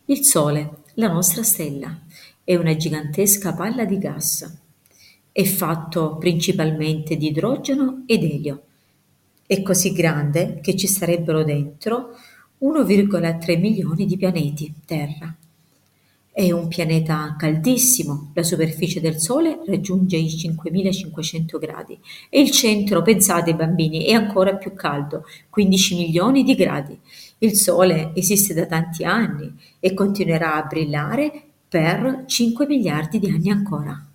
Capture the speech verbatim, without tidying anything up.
Il Sole, la nostra stella, è una gigantesca palla di gas. È fatto principalmente di idrogeno ed elio. È così grande che ci sarebbero dentro uno virgola tre milioni di pianeti Terra. È un pianeta caldissimo, la superficie del Sole raggiunge i cinquemilacinquecento gradi e il centro, pensate bambini, è ancora più caldo, quindici milioni di gradi. Il Sole esiste da tanti anni e continuerà a brillare per cinque miliardi di anni ancora.